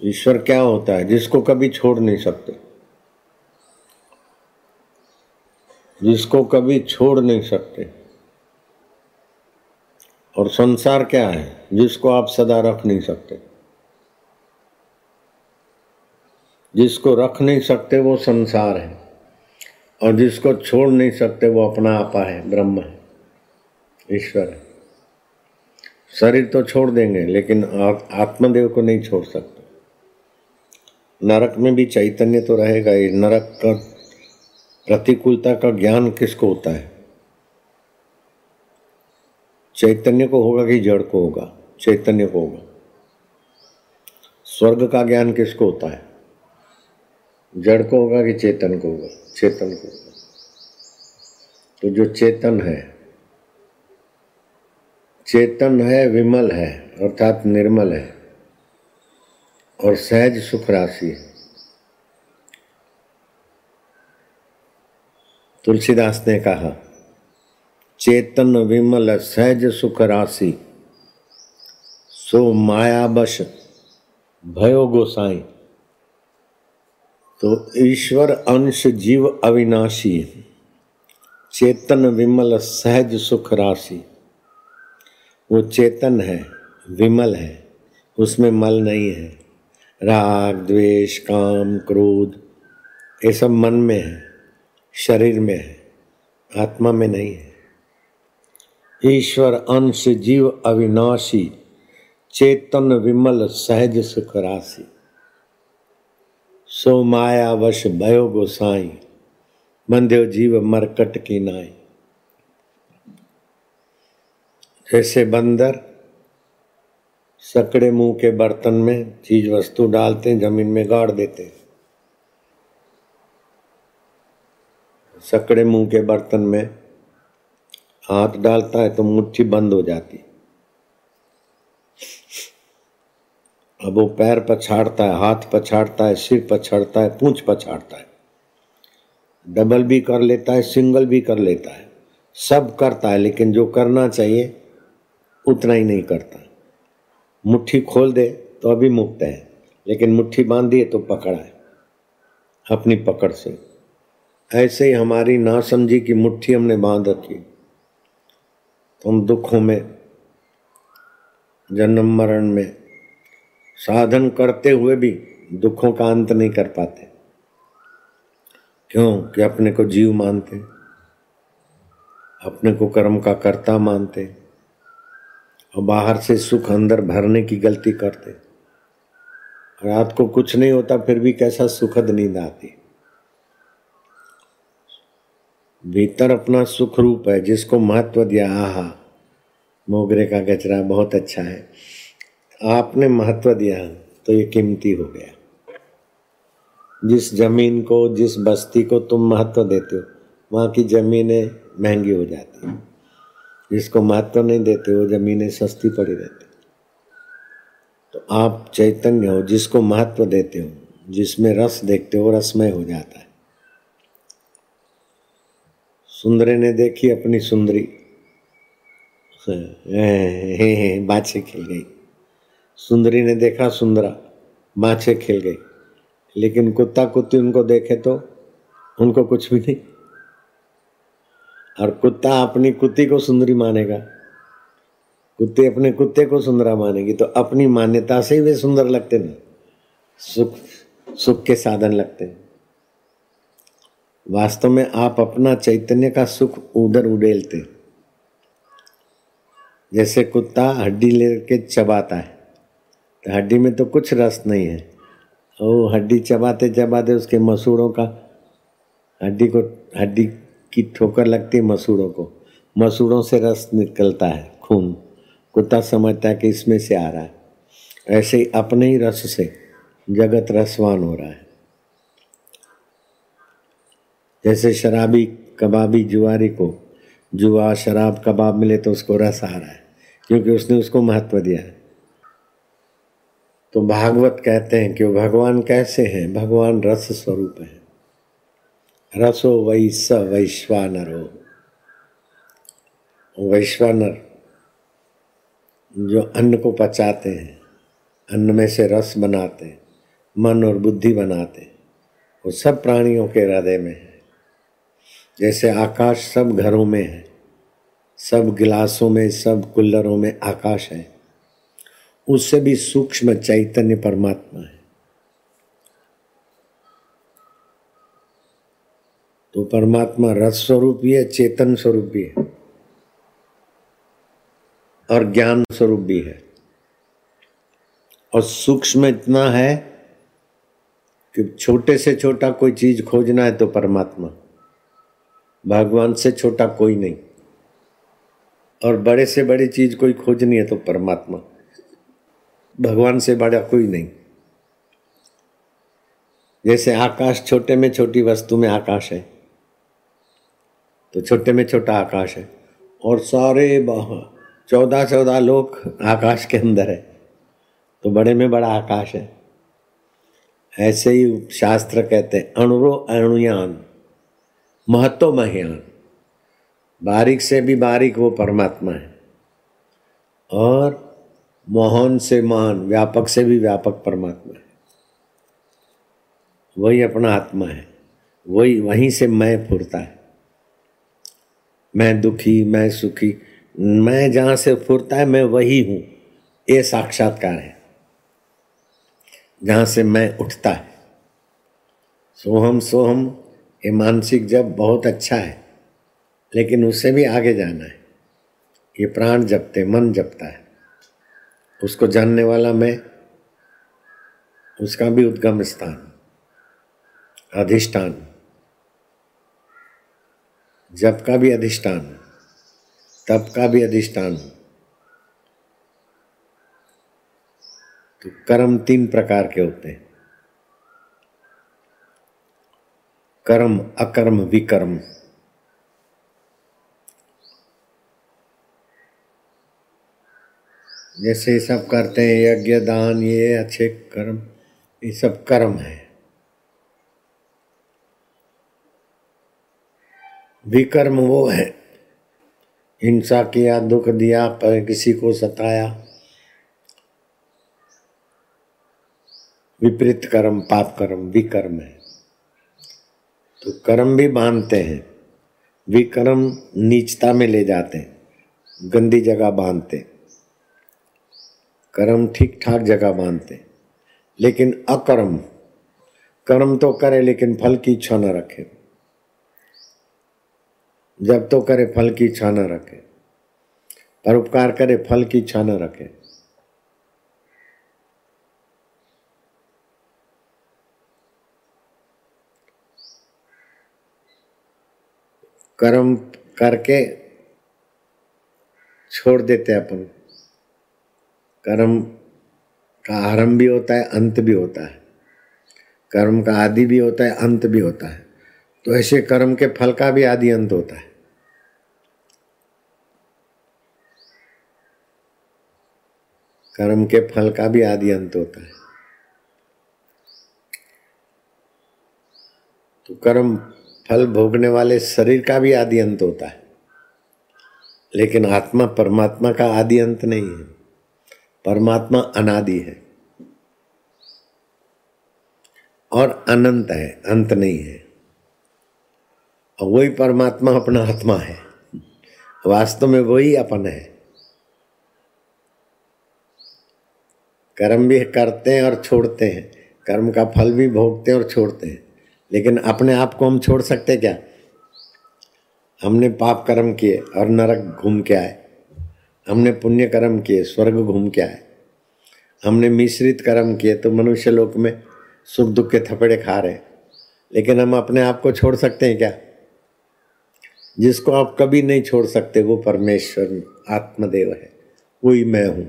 ईश्वर क्या होता है? जिसको कभी छोड़ नहीं सकते, जिसको कभी छोड़ नहीं सकते। और संसार क्या है? जिसको आप सदा रख नहीं सकते। जिसको रख नहीं सकते वो संसार है, और जिसको छोड़ नहीं सकते वो अपना आपा है, ब्रह्म है, ईश्वर है। शरीर तो छोड़ देंगे लेकिन आत्मदेव को नहीं छोड़ सकते। नरक में भी चैतन्य तो रहेगा ही। नरक का प्रतिकूलता का ज्ञान किसको होता है? चैतन्य को होगा कि जड़ को होगा? चैतन्य को होगा। स्वर्ग का ज्ञान किसको होता है? जड़ को होगा कि चेतन को होगा? चेतन को होगा। तो जो चेतन है, चेतन है, विमल है अर्थात निर्मल है और सहज सुख राशि है। तुलसीदास ने कहा, चेतन विमल सहज सुख राशि, सो मायाबश भयो गोसाई। तो ईश्वर अंश जीव अविनाशी, चेतन विमल सहज सुख राशि। वो चेतन है, विमल है, उसमें मल नहीं है। राग द्वेष काम क्रोध ये सब मन में है, शरीर में है, आत्मा में नहीं है। ईश्वर अंश जीव अविनाशी, चेतन विमल सहज सुख राशि, सो माया वश भयो गोसाई, बंध्यो जीव मरकट की नाई। जैसे बंदर सकड़े मुंह के बर्तन में चीज वस्तु डालते हैं, जमीन में गाड़ देते हैं। सकड़े मुंह के बर्तन में हाथ डालता है तो मुट्ठी बंद हो जाती। अब वो पैर पछाड़ता है, हाथ पछाड़ता है, सिर पछाड़ता है, पूंछ पछाड़ता है, डबल भी कर लेता है, सिंगल भी कर लेता है, सब करता है, लेकिन जो करना चाहिए उतना ही नहीं करता। मुट्ठी खोल दे तो अभी मुक्त है, लेकिन मुट्ठी बांध दिए तो पकड़ा है अपनी पकड़ से। ऐसे ही हमारी नासमझी की मुट्ठी हमने बांध रखी, तो हम दुखों में, जन्म मरण में साधन करते हुए भी दुखों का अंत नहीं कर पाते। क्यों? कि अपने को जीव मानते, अपने को कर्म का कर्ता मानते, और बाहर से सुख अंदर भरने की गलती करते। रात को कुछ नहीं होता फिर भी कैसा सुखद नींद आती। भीतर अपना सुख रूप है, जिसको महत्व दिया। आहा, मोगरे का गजरा बहुत अच्छा है, आपने महत्व दिया तो ये कीमती हो गया। जिस जमीन को, जिस बस्ती को तुम महत्व देते हो, वहाँ की जमीनें महंगी हो जाती हैं। जिसको महत्व नहीं देते हो, जमीनें सस्ती पड़ी रहती। तो आप चैतन्य हो, जिसको महत्व देते हो, जिसमें रस देखते हो, रसमय हो जाता है। सुंदरी ने देखी अपनी सुंदरी, बाछे खिल गई। सुंदरी ने देखा सुंदरा, बाछे खिल गई। लेकिन कुत्ता कुत्ती उनको देखे तो उनको कुछ भी नहीं। और कुत्ता अपनी कुत्ती को सुंदरी मानेगा, कुत्ते अपने कुत्ते को सुंदरा मानेगी, तो अपनी मान्यता से ही वे सुंदर लगते ना, सुख के साधन लगते हैं। वास्तव में आप अपना चैतन्य का सुख उधर उड़ेलते। जैसे कुत्ता हड्डी लेके चबाता है, तो हड्डी में तो कुछ रस नहीं है, वो हड्डी चबाते चबाते उसके मसूड़ों का, हड्डी की ठोकर लगती है मसूड़ों को, मसूड़ों से रस निकलता है, खून। कुत्ता समझता है कि इसमें से आ रहा है। ऐसे ही अपने ही रस से जगत रसवान हो रहा है। जैसे शराबी कबाबी जुआरी को जुआ शराब कबाब मिले तो उसको रस आ रहा है, क्योंकि उसने उसको महत्व दिया है। तो भागवत कहते हैं कि वो भगवान कैसे हैं? भगवान रस स्वरूप है। रसो वै स वैश्वानरो। वैश्वानर जो अन्न को पचाते हैं, अन्न में से रस बनाते हैं, मन और बुद्धि बनाते, वो सब प्राणियों के हृदय में है। जैसे आकाश सब घरों में है, सब गिलासों में, सब कुल्लरों में आकाश है, उससे भी सूक्ष्म चैतन्य परमात्मा है। तो परमात्मा रस स्वरूप भी है, चेतन स्वरूप भी है और ज्ञान स्वरूप भी है। और सूक्ष्म इतना है कि छोटे से छोटा कोई चीज खोजना है तो परमात्मा, भगवान से छोटा कोई नहीं। और बड़े से बड़ी चीज कोई खोजनी है तो परमात्मा, भगवान से बड़ा कोई नहीं। जैसे आकाश, छोटे में छोटी वस्तु में आकाश है, तो छोटे में छोटा आकाश है, और सारे 14 लोग आकाश के अंदर है, तो बड़े में बड़ा आकाश है। ऐसे ही शास्त्र कहते हैं अणुरो अणुयान महतो मह्यान, बारीक से भी बारीक वो परमात्मा है, और मोहन से मान, व्यापक से भी व्यापक परमात्मा है। वही अपना आत्मा है, वही, वहीं से मैं फुरता है। मैं दुखी, मैं सुखी, मैं जहाँ से फुरता है मैं वही हूँ, ये साक्षात्कार है। जहाँ से मैं उठता है, सोहम सोहम, ये मानसिक जप बहुत अच्छा है, लेकिन उससे भी आगे जाना है। ये प्राण जपते, मन जपता है, उसको जानने वाला मैं, उसका भी उद्गम स्थान, अधिष्ठान, जप का भी अधिष्ठान, तप का भी अधिष्ठान। तो कर्म 3 प्रकार के होते हैं, कर्म, अकर्म, विकर्म। जैसे ये सब करते हैं, यज्ञ, दान, ये अच्छे कर्म, ये सब कर्म है। विकर्म वो है, हिंसा किया, दुख दिया, पर किसी को सताया, विपरीत कर्म, पाप कर्म, विकर्म है। तो कर्म भी बांधते हैं, विकर्म नीचता में ले जाते हैं, गंदी जगह बांधते, कर्म ठीक ठाक जगह बांधते। लेकिन अकर्म, कर्म तो करे लेकिन फल की इच्छा न रखे, जब तो करे फल की इच्छा न रखे, परोपकार करे फल की इच्छा न रखे। कर्म करके छोड़ देते अपन। कर्म का आरंभ भी होता है, अंत भी होता है, कर्म का आदि भी होता है, अंत भी होता है। तो ऐसे कर्म के फल का भी आदि अंत होता है। कर्म के फल का भी आदि अंत होता है। तो कर्म फल भोगने वाले शरीर का भी आदि अंत होता है, लेकिन आत्मा परमात्मा का आदि अंत नहीं है। परमात्मा अनादि है और अनंत है, अंत नहीं है। और वही परमात्मा अपना आत्मा है, वास्तव में वही अपन है। कर्म भी करते हैं और छोड़ते हैं, कर्म का फल भी भोगते हैं और छोड़ते हैं, लेकिन अपने आप को हम छोड़ सकते क्या? हमने पाप कर्म किए और नरक घूम के आए, हमने पुण्य कर्म किए, स्वर्ग घूम के आए, हमने मिश्रित कर्म किए तो मनुष्य लोक में सुख दुख के थपेड़े खा रहे। लेकिन हम अपने आप को छोड़ सकते हैं क्या? जिसको आप कभी नहीं छोड़ सकते वो परमेश्वर आत्मदेव है, वही मैं हूं।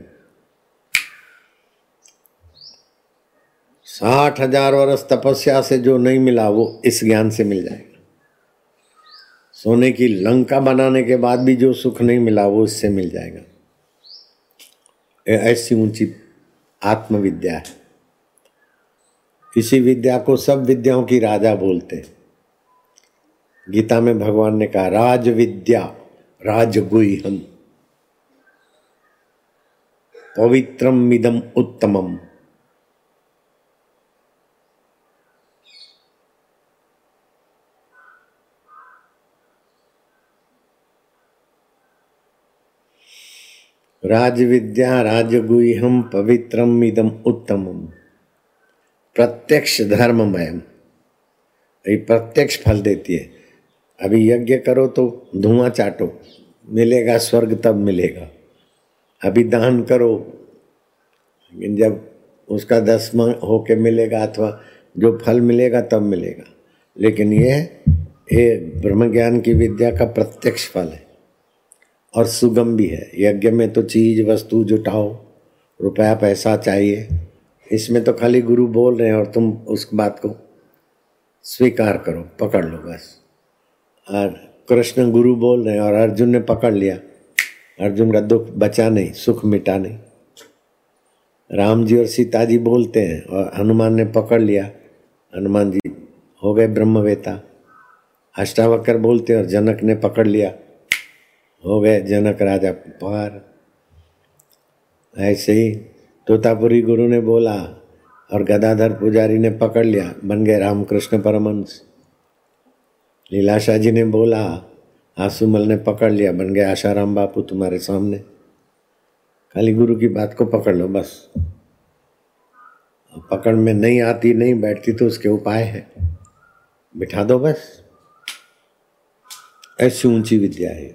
60,000 वर्ष तपस्या से जो नहीं मिला वो इस ज्ञान से मिल जाएगा। सोने की लंका बनाने के बाद भी जो सुख नहीं मिला वो इससे मिल जाएगा। ऐसी ऊंची आत्मविद्या है। इसी विद्या को सब विद्याओं की राजा बोलते हैं। गीता में भगवान ने कहा राज विद्या राजगुह्यम पवित्रम मिदम उत्तमम। राजविद्या राजगुह्यम पवित्रम इदम उत्तमम प्रत्यक्ष धर्ममयम, ये प्रत्यक्ष फल देती है। अभी यज्ञ करो तो धुआं चाटो, मिलेगा स्वर्ग तब मिलेगा। अभी दान करो, लेकिन जब उसका 10वां होके मिलेगा अथवा जो फल मिलेगा तब मिलेगा। लेकिन ये ब्रह्म ज्ञान की विद्या का प्रत्यक्ष फल है और सुगम भी है। यज्ञ में तो चीज वस्तु जुटाओ, रुपया पैसा चाहिए, इसमें तो खाली गुरु बोल रहे हैं और तुम उस बात को स्वीकार करो, पकड़ लो बस। और कृष्ण गुरु बोल रहे हैं और अर्जुन ने पकड़ लिया, अर्जुन का दुख बचा नहीं, सुख मिटा नहीं। राम जी और सीता जी बोलते हैं और हनुमान ने पकड़ लिया, हनुमान जी हो गए ब्रह्मवेता। अष्टावक्र बोलते हैं और जनक ने पकड़ लिया, हो गए जनक राजा पार। ऐसे ही तोतापुरी गुरु ने बोला और गदाधर पुजारी ने पकड़ लिया, बन गए रामकृष्ण परमहंस। लीलाशाह जी ने बोला, आसुमल ने पकड़ लिया, बन गए आशाराम बापू तुम्हारे सामने। खाली गुरु की बात को पकड़ लो बस। पकड़ में नहीं आती नहीं बैठती तो उसके उपाय है, बिठा दो बस। ऐसी ऊंची विद्या है।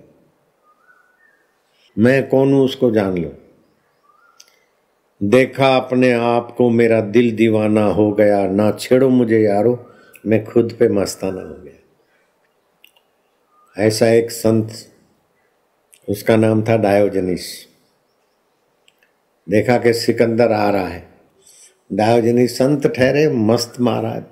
मैं कौन हूं उसको जान लो। देखा अपने आप को मेरा दिल दीवाना हो गया, ना छेड़ो मुझे यारो मैं खुद पे मस्ताना हो गया। ऐसा एक संत, उसका नाम था डायोजनीस। देखा कि सिकंदर आ रहा है, डायोजनीस संत ठहरे मस्त महाराज,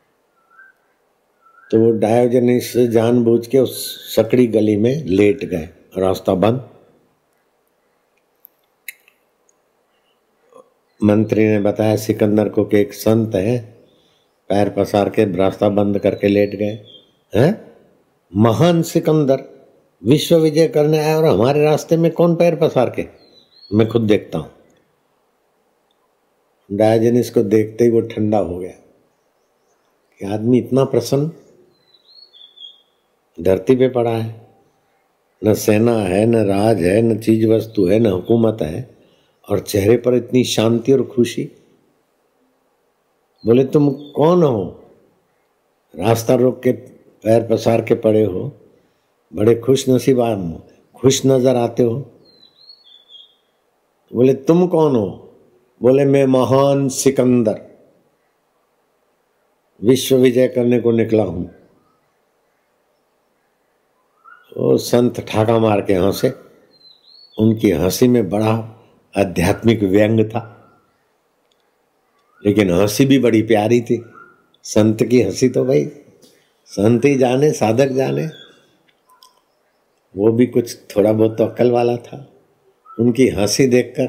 तो वो डायोजनीस जानबूझ के उस सकड़ी गली में लेट गए, रास्ता बंद। मंत्री ने बताया सिकंदर को कि एक संत है, पैर पसार के रास्ता बंद करके लेट गए हैं। महान सिकंदर विश्व विजय करने आया और हमारे रास्ते में कौन पैर पसार के, मैं खुद देखता हूं। डायोजनीस को देखते ही वो ठंडा हो गया कि आदमी इतना प्रसन्न, धरती पे पड़ा है, न सेना है, न राज है, न चीज वस्तु है, न हुकूमत है, और चेहरे पर इतनी शांति और खुशी। बोले तुम कौन हो, रास्ता रोक के पैर पसार के पड़े हो, बड़े खुश नसीब आदमी, खुश नजर आते हो। बोले तुम कौन हो, बोले मैं महान सिकंदर विश्व विजय करने को निकला हूं। वो संत ठाका मार के हंसे, उनकी हंसी में बड़ा आध्यात्मिक व्यंग था, लेकिन हंसी भी बड़ी प्यारी थी। संत की हंसी तो भाई संत ही जाने, साधक जाने। वो भी कुछ थोड़ा बहुत तो अक्ल वाला था। उनकी हंसी देखकर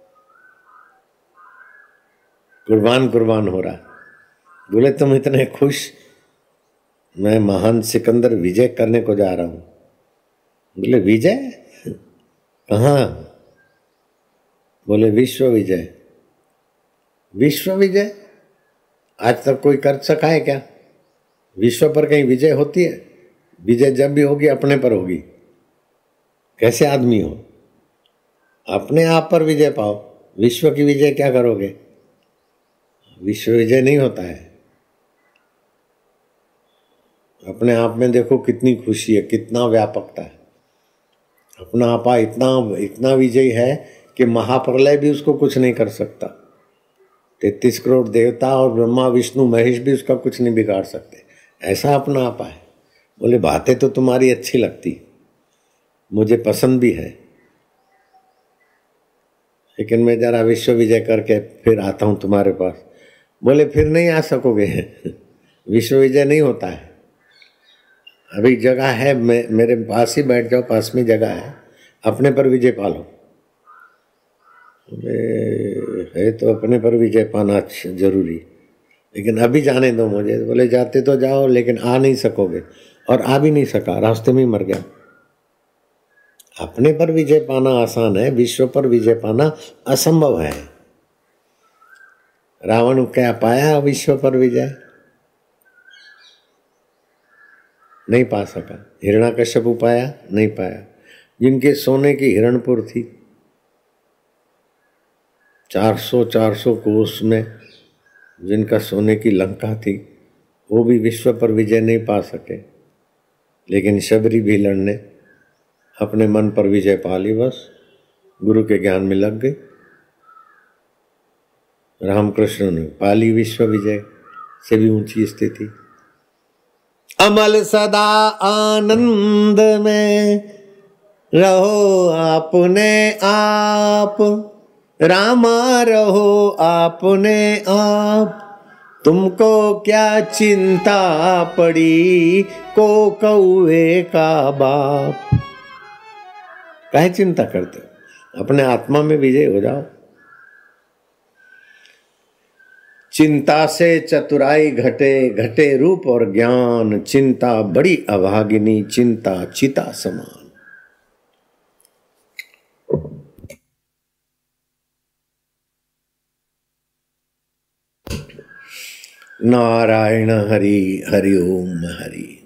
कुर्बान कुर्बान हो रहा। बोले तुम इतने खुश, मैं महान सिकंदर विजय करने को जा रहा हूं। बोले विजय कहाँ? बोले विश्व विजय। विश्व विजय आज तक कोई कर सका है क्या? विश्व पर कहीं विजय होती है? विजय जब भी होगी अपने पर होगी। कैसे आदमी हो, अपने आप पर विजय पाओ, विश्व की विजय क्या करोगे? विश्व विजय नहीं होता है। अपने आप में देखो कितनी खुशी है, कितना व्यापकता है। अपना आपा इतना इतना विजयी है कि महाप्रलय भी उसको कुछ नहीं कर सकता। 33 करोड़ देवता और ब्रह्मा विष्णु महेश भी उसका कुछ नहीं बिगाड़ सकते। ऐसा अपना आपा है। बोले बातें तो तुम्हारी अच्छी लगती, मुझे पसंद भी है, लेकिन मैं जरा विश्व विजय करके फिर आता हूं तुम्हारे पास। बोले फिर नहीं आ सकोगे विश्व विजय नहीं होता है। अभी जगह है, मेरे पास ही बैठ जाओ, पास में जगह है, अपने पर विजय पालो। है तो अपने पर विजय पाना जरूरी, लेकिन अभी जाने दो मुझे। बोले जाते तो जाओ, लेकिन आ नहीं सकोगे। और आ भी नहीं सका, रास्ते में ही मर गया। अपने पर विजय पाना आसान है, विश्व पर विजय पाना असंभव है। रावण क्या पाया विश्व पर विजय? नहीं पा सका। हिरण्याकश्यप पाया? नहीं पाया। जिनके सोने की हिरणपुर थी, 400 कोस में जिनका सोने की लंका थी, वो भी विश्व पर विजय नहीं पा सके, लेकिन शबरी भीलन ने अपने मन पर विजय पा ली। बस गुरु के ज्ञान में लग गई। रामकृष्ण ने पाली विश्व विजय से भी ऊंची स्थिति। अमल सदा आनंद में रहो आपने आप, रामा रहो आपने आप, तुमको क्या चिंता पड़ी को कौवे का बाप। काहे चिंता करते हो, अपने आत्मा में विजय हो जाओ। चिंता से चतुराई घटे, घटे रूप और ज्ञान, चिंता बड़ी अभागिनी, चिंता चिता समान। नारायण हरि, हरि ओम हरि।